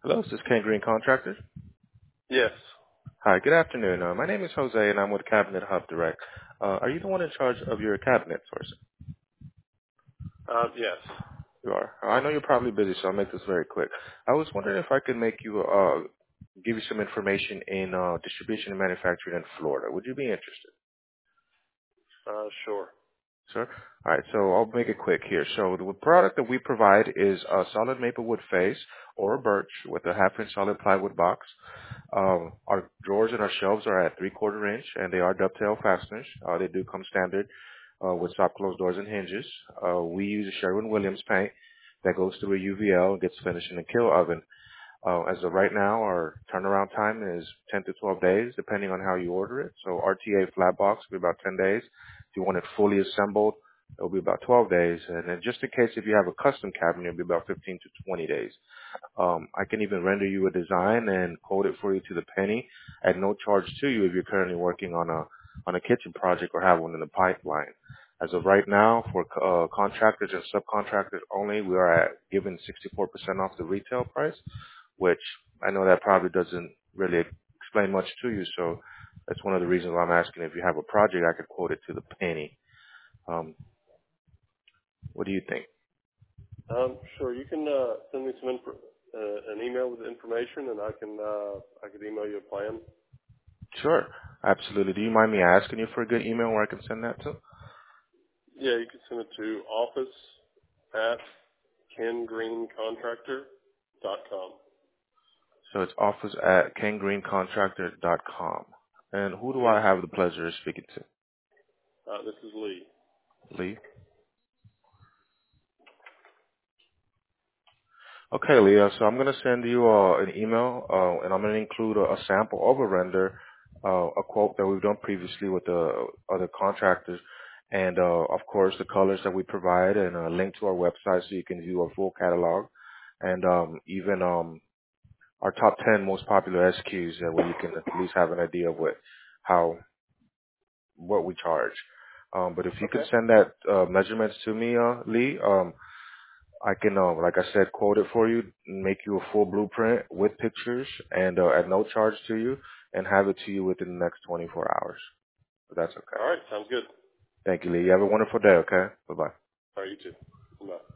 Hello, this is Ken Green Contractors. Yes. Hi, good afternoon. My name is Jose, and I'm with Cabinet Hub Direct. Are you the one in charge of your cabinet sourcing? Yes. You are. I know you're probably busy, so I'll make this very quick. I was wondering if I could make you give you some information in distribution and manufacturing in Florida. Would you be interested? Sure. Sir? All right, so I'll make it quick here. So the product that we provide is a solid maple wood face or a birch with a half-inch solid plywood box. Our drawers and our shelves are at 3/4 inch, and they are dovetail fasteners. They do come standard with stop-close doors and hinges. We use a Sherwin-Williams paint that goes through a UVL and gets finished in a kill oven. As of right now, our turnaround time is 10 to 12 days, depending on how you order it. So RTA flat box will be about 10 days. If you want it fully assembled, it'll be about 12 days. And then just in case if you have a custom cabinet, it'll be about 15 to 20 days. I can even render you a design and quote it for you to the penny at no charge to you if you're currently working on a kitchen project or have one in the pipeline. As of right now, for contractors and subcontractors only, we are at giving 64% off the retail price, which I know that probably doesn't really explain much to you. So that's one of the reasons why I'm asking if you have a project, I could quote it to the penny. Um, what do you think? Sure. You can send me an email with the information, and I could email you a plan. Sure, absolutely. Do you mind me asking you for a good email where I can send that to? Yeah, you can send it to office at kengreencontractor.com. So it's office at kengreencontractor.com. And who do Yes, I sir. have the pleasure of speaking to? This is Lee. Lee? Okay, Leah. So I'm going to send you an email, and I'm going to include a sample of a render, a quote that we've done previously with the other contractors, and of course the colors that we provide, and a link to our website so you can view our full catalog, and even our top 10 most popular SQs, where you can at least have an idea of how what we charge. But if you can Okay. send that measurements to me, Lee, I can, like I said, quote it for you, make you a full blueprint with pictures and at no charge to you, and have it to you within the next 24 hours. If that's okay. All right. Sounds good. Thank you, Lee. You have a wonderful day. Okay. Bye bye. All right. You too. Bye.